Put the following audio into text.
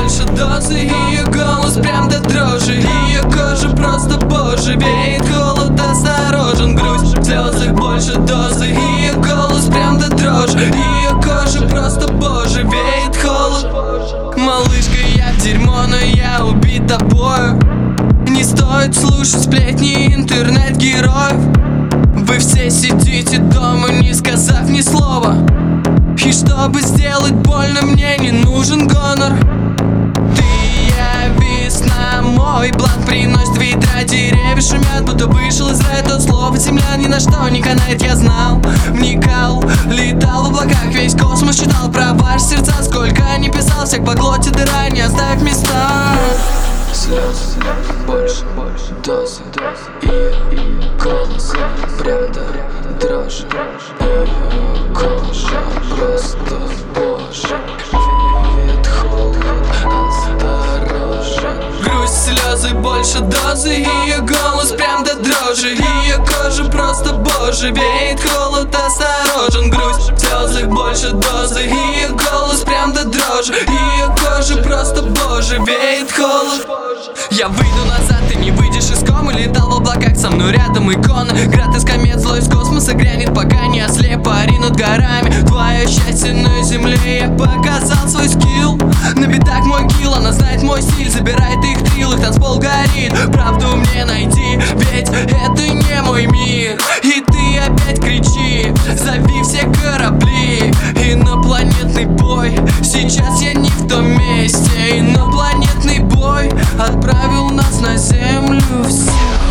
больше дозы, ее голос прям до дрожи. Ее кожа просто боже, веет холод, осторожен. Грусть в слезах больше дозы, ее голос прям до дрожи. Ее кожа просто боже, веет холод. Малышка, я в дерьмо, но я убит тобою. Не стоит слушать сплетни интернет-героев. Вы все сидите дома, не сказав ни слова. И чтобы сделать больно, мне не нужен гонор. Ты явись на мой бланк, приносит ветра, деревья шумят, будто вышел из рая тот слов. Земля ни на что не канает, я знал, вникал, летал в облаках, весь космос читал про ваши сердца. Сколько не писал, всех поглотит дыра, не оставь места. Слезы, больше дозы, и голос прям до дрожи. Ее кожа просто боже, веет холод, осторожен. Грусть, слезы, больше дозы, ее голос прям до дрожи. Ее кожа просто боже, веет холод, осторожен. Грусть, в слезах больше дозы, ее голос прям до дрожи. Ее кожа просто боже, веет холод. Я выйду назад, ты не выйдешь из комы. Летал в облаках, со мной рядом икона. Град из комет, злой из космоса грянет, пока не ослеп, пари над горами. Твое счастье на земле, я показал свой скилл. На битах мой килл, она знает мой стиль. Забирает их трил, их танцпол горит. Правду мне найди, ведь это не мой мир. И ты опять кричи, зови все корабли. Инопланетный бой, сейчас я не в том месте. Инопланетный бой отправил нас на землю всех.